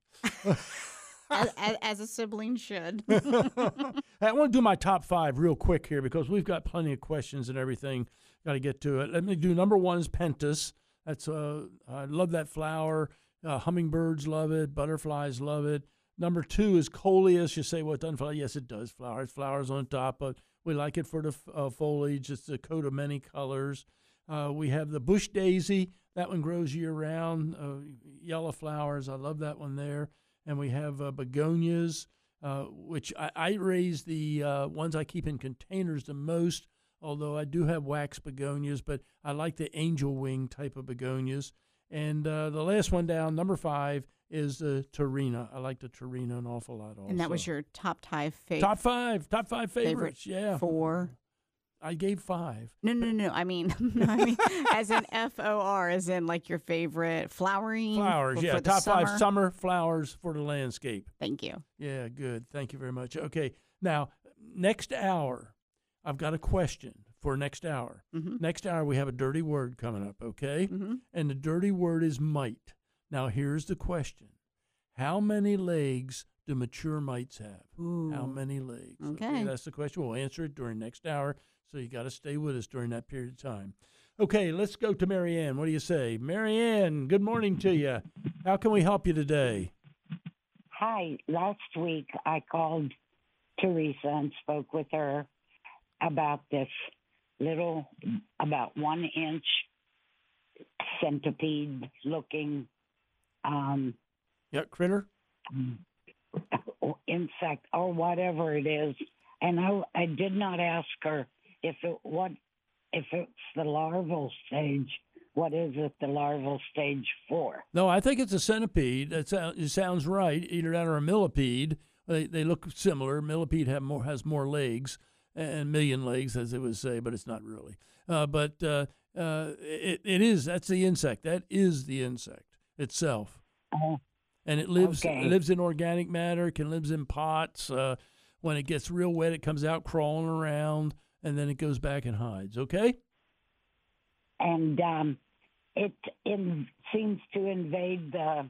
As a sibling should. I want to do my top 5 real quick here because we've got plenty of questions and everything. Got to get to it. Let me do number 1 is pentas. That's I love that flower. Hummingbirds love it. Butterflies love it. Number 2 is coleus. You say, well, it doesn't flower. Yes, it does flower. It flowers on top, but we like it for the foliage. It's a coat of many colors. We have the bush daisy. That one grows year-round. Yellow flowers. I love that one there. And we have begonias, which I raise the ones I keep in containers the most, although I do have wax begonias, but I like the angel wing type of begonias. And the last one down, number 5, is the Torina. I like the Torina an awful lot also. And that was your top 5 favorites? Top 5 favorites, yeah. 4? I gave 5. No. I mean, as in FOR, as in like your favorite flowering? Flowers, yeah. For the top summer? 5 summer flowers for the landscape. Thank you. Yeah, good. Thank you very much. Okay, now, next hour, I've got a question for next hour. Mm-hmm. Next hour, we have a dirty word coming up, okay? Mm-hmm. And the dirty word is mite. Now, here's the question. How many legs do mature mites have? Ooh. How many legs? Okay. That's the question. We'll answer it during next hour, so you got to stay with us during that period of time. Okay, let's go to Marianne. What do you say? Marianne, good morning to you. How can we help you today? Hi. Last week, I called Teresa and spoke with her about this little, about 1-inch centipede-looking critter? Insect or whatever it is. And I did not ask her if it's the larval stage. What is it the larval stage for? No, I think it's a centipede. It sounds right. Either that or a millipede. They look similar. Millipede has more legs, and million legs, as they would say, but it's not really. It is. That's the insect. That is the insect itself. And it lives in organic matter. Can lives in pots. When it gets real wet, it comes out crawling around, and then it goes back and hides. Okay. And it seems to invade the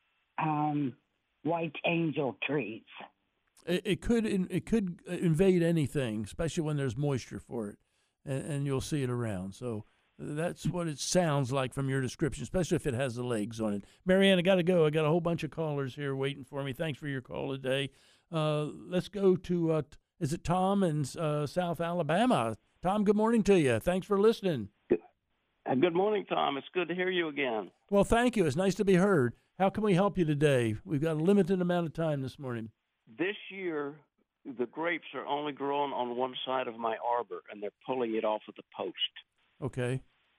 white angel trees. It could invade anything, especially when there's moisture for it, and you'll see it around. So that's what it sounds like from your description, especially if it has the legs on it. Marianne, I got to go. I got a whole bunch of callers here waiting for me. Thanks for your call today. Let's go to, is it Tom in South Alabama? Tom, good morning to you. Thanks for listening. Good morning, Tom. It's good to hear you again. Well, thank you. It's nice to be heard. How can we help you today? We've got a limited amount of time this morning. This year, the grapes are only growing on one side of my arbor, and they're pulling it off of the post. Okay.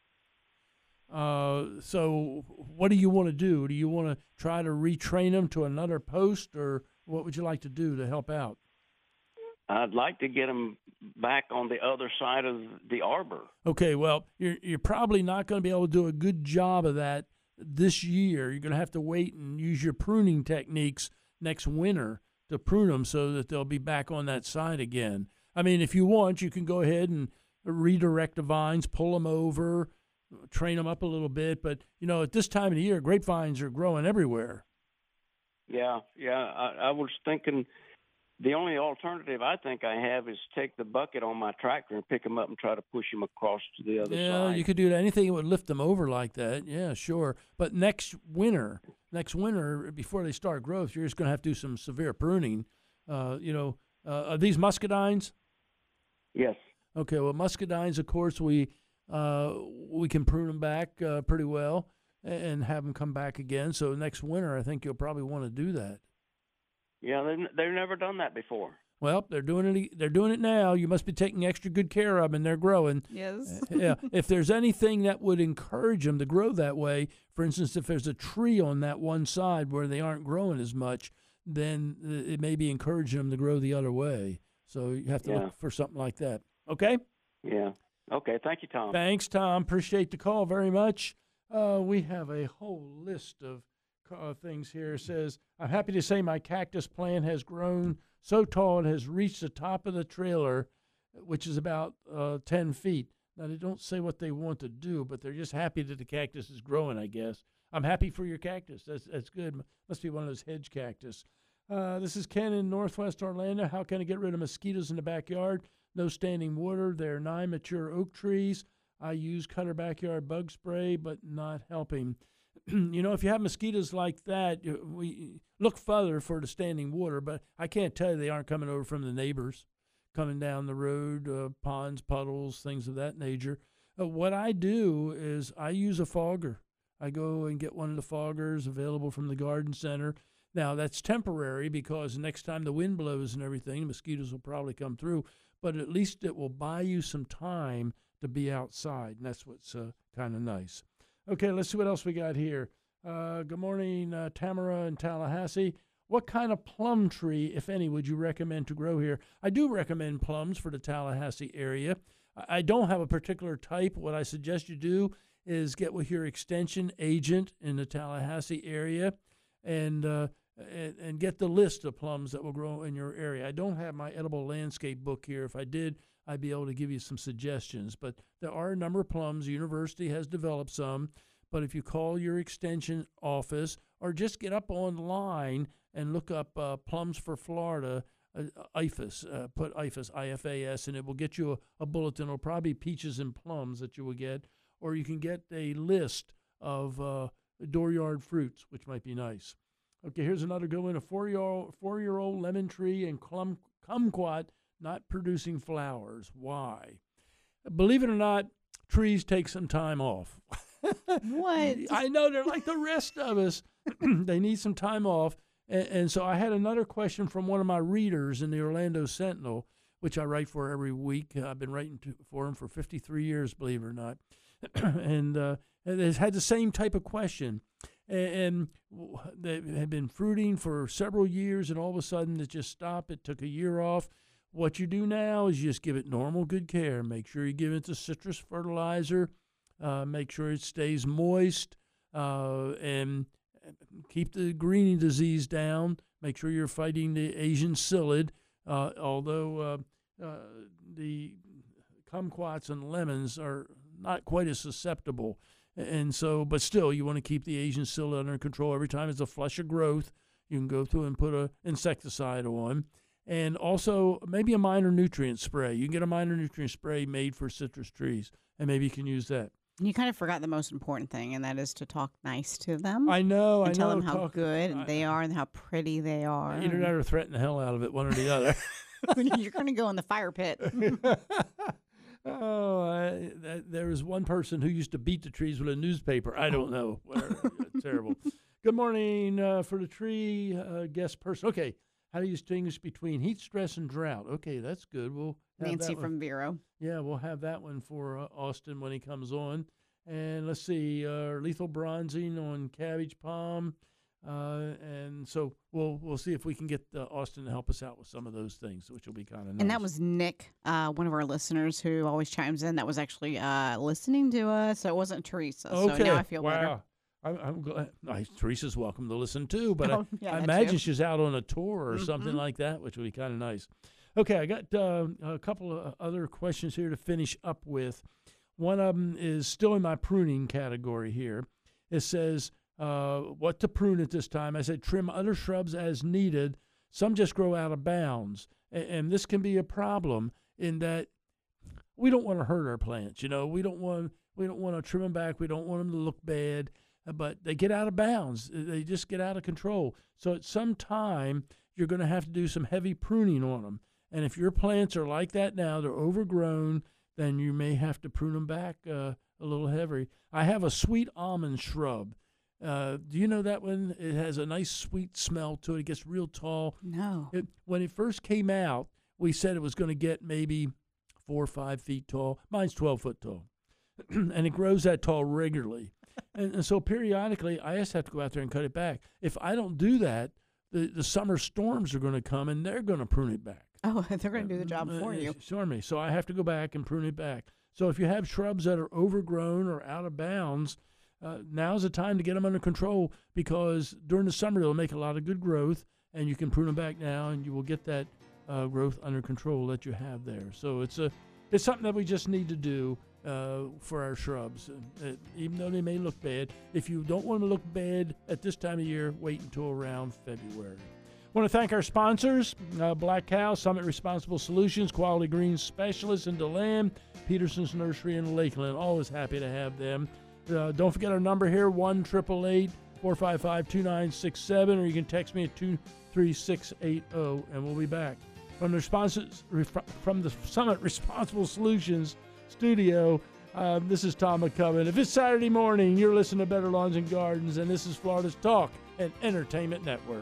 So what do you want to do? Do you want to try to retrain them to another post, or what would you like to do to help out? I'd like to get them back on the other side of the arbor. Okay, well, you're probably not going to be able to do a good job of that this year. You're going to have to wait and use your pruning techniques next winter to prune them so that they'll be back on that side again. I mean, if you want, you can go ahead and redirect the vines, pull them over, train them up a little bit. But, at this time of the year, grapevines are growing everywhere. Yeah. I was thinking the only alternative I think I have is take the bucket on my tractor and pick them up and try to push them across to the other side. Yeah, you could do that. Anything that would lift them over like that. Yeah, sure. But next winter, before they start growth, you're just going to have to do some severe pruning. Are these muscadines? Yes. Okay, well, muscadines, of course, we can prune them back pretty well and have them come back again. So next winter, I think you'll probably want to do that. Yeah, they've never done that before. Well, they're doing it. They're doing it now. You must be taking extra good care of them, and they're growing. Yes. Yeah. If there's anything that would encourage them to grow that way, for instance, if there's a tree on that one side where they aren't growing as much, then it may be encouraging them to grow the other way. So you have to look for something like that. Okay? Yeah. Okay. Thank you, Tom. Thanks, Tom. Appreciate the call very much. We have a whole list of things here. It says, I'm happy to say my cactus plant has grown so tall it has reached the top of the trailer, which is about 10 feet. Now, they don't say what they want to do, but they're just happy that the cactus is growing, I guess. I'm happy for your cactus. That's good. Must be one of those hedge cactus. This is Ken in Northwest Orlando. How can I get rid of mosquitoes in the backyard? No standing water. There are 9 mature oak trees. I use Cutter Backyard bug spray, but not helping. If you have mosquitoes like that, we look further for the standing water, but I can't tell you they aren't coming over from the neighbors, coming down the road, ponds, puddles, things of that nature. What I do is I use a fogger. I go and get one of the foggers available from the garden center. Now, that's temporary because next time the wind blows and everything, the mosquitoes will probably come through, but at least it will buy you some time to be outside, and that's what's kind of nice. Okay, let's see what else we got here. Good morning, Tamara in Tallahassee. What kind of plum tree, if any, would you recommend to grow here? I do recommend plums for the Tallahassee area. I don't have a particular type. What I suggest you do is get with your extension agent in the Tallahassee area and get the list of plums that will grow in your area. I don't have my edible landscape book here. If I did, I'd be able to give you some suggestions. But there are a number of plums. The university has developed some. But if you call your extension office or just get up online and look up Plums for Florida, IFAS, put IFAS, I-F-A-S, and it will get you a bulletin. It'll probably be peaches and plums that you will get. Or you can get a list of dooryard fruits, which might be nice. Okay, here's another good one. A four-year-old lemon tree and kumquat not producing flowers. Why? Believe it or not, trees take some time off. What? I know, they're like the rest of us. They need some time off. And so I had another question from one of my readers in the Orlando Sentinel, which I write for every week. I've been writing for him for 53 years, believe it or not. And it had the same type of question. And they had been fruiting for several years, and all of a sudden it just stopped. It took a year off. What you do now is you just give it normal good care. Make sure you give it the citrus fertilizer. Make sure it stays moist, and keep the greening disease down. Make sure you're fighting the Asian psyllid, although the kumquats and lemons are not quite as susceptible. And so, but still, you want to keep the Asian psyllid under control. Every time it's a flush of growth, you can go through and put an insecticide on. And also, maybe a minor nutrient spray. You can get a minor nutrient spray made for citrus trees, and maybe you can use that. You kind of forgot the most important thing, and that is to talk nice to them. I know. Tell them how good they are and how pretty they are. Either that or threaten the hell out of it, one or the other. You're going to go in the fire pit. Oh, there was one person who used to beat the trees with a newspaper. I don't know. Terrible. Good morning for the tree guest person. Okay, how do you distinguish between heat stress and drought? Okay, that's good. We'll have Nancy that from Vero. Yeah, we'll have that one for Austin when he comes on. And let's see, lethal bronzing on cabbage palm. And so we'll see if we can get Austin to help us out with some of those things, which will be kind of nice. And that was Nick, one of our listeners who always chimes in. That was actually listening to us. So it wasn't Teresa. Okay. So now I feel better. Wow. I'm glad. Teresa's welcome to listen too, but I that imagine too. she's out on a tour or something like that, which would be kind of nice. Okay, I got a couple of other questions here to finish up with. One of them is still in my pruning category here. It says, what to prune at this time. I said trim other shrubs as needed. Some just grow out of bounds. And this can be a problem in that we don't want to hurt our plants. You know, we don't want to trim them back. We don't want them to look bad. But they get out of bounds. They just get out of control. So at some time, you're going to have to do some heavy pruning on them. And if your plants are like that now, they're overgrown, then you may have to prune them back a little heavy. I have a sweet almond shrub. Do you know that one? It has a nice sweet smell to it. It gets real tall. No. When it first came out, we said it was going to get maybe 4 or 5 feet tall. Mine's 12 foot tall. And it grows that tall regularly. And so periodically, I just have to go out there and cut it back. If I don't do that, the summer storms are going to come, and they're going to prune it back. Oh, they're going to do the job for you. Sure me. So I have to go back and prune it back. So if you have shrubs that are overgrown or out of bounds, now's the time to get them under control, because during the summer they'll make a lot of good growth, and you can prune them back now, and you will get that growth under control that you have there. So it's something that we just need to do for our shrubs, even though they may look bad. If you don't want to look bad at this time of year, wait until around February. I want to thank our sponsors, Black Cow, Summit Responsible Solutions, Quality Greens Specialists in DeLand, Peterson's Nursery in Lakeland. Always happy to have them. Don't forget our number here, 1-888-455-2967, or you can text me at 23680, and we'll be back. From the Summit Responsible Solutions studio, this is Tom McCubbin. If it's Saturday morning, you're listening to Better Lawns and Gardens, and this is Florida's Talk and Entertainment Network.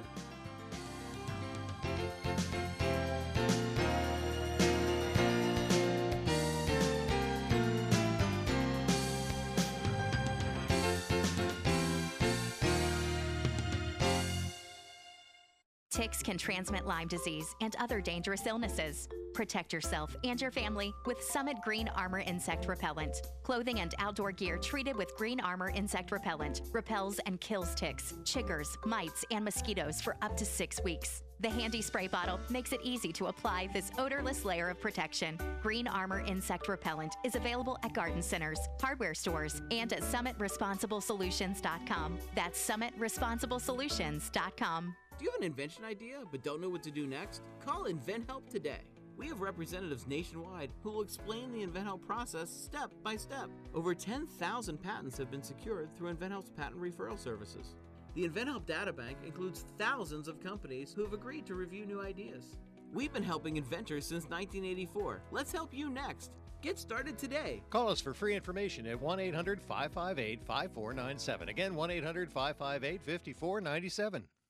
Ticks can transmit Lyme disease and other dangerous illnesses. Protect yourself and your family with Summit Green Armor Insect Repellent. Clothing and outdoor gear treated with Green Armor Insect Repellent repels and kills ticks, chiggers, mites, and mosquitoes for up to 6 weeks. The handy spray bottle makes it easy to apply this odorless layer of protection. Green Armor Insect Repellent is available at garden centers, hardware stores, and at SummitResponsibleSolutions.com. That's SummitResponsibleSolutions.com. Do you have an invention idea but don't know what to do next? Call InventHelp today. We have representatives nationwide who will explain the InventHelp process step by step. Over 10,000 patents have been secured through InventHelp's patent referral services. The InventHelp Databank includes thousands of companies who have agreed to review new ideas. We've been helping inventors since 1984. Let's help you next. Get started today. Call us for free information at 1-800-558-5497. Again, 1-800-558-5497.